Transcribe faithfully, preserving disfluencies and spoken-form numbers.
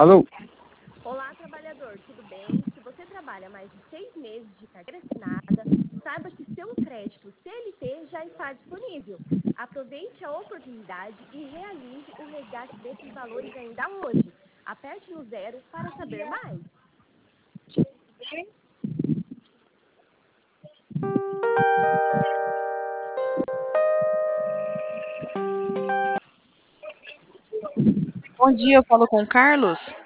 Alô? Olá, trabalhador, tudo bem? Se você trabalha mais de seis meses de carteira assinada, saiba que seu crédito C L T já está disponível. Aproveite a oportunidade e realize o resgate desses valores ainda hoje. Aperte no zero para saber mais. Bom dia, eu falo com o Carlos.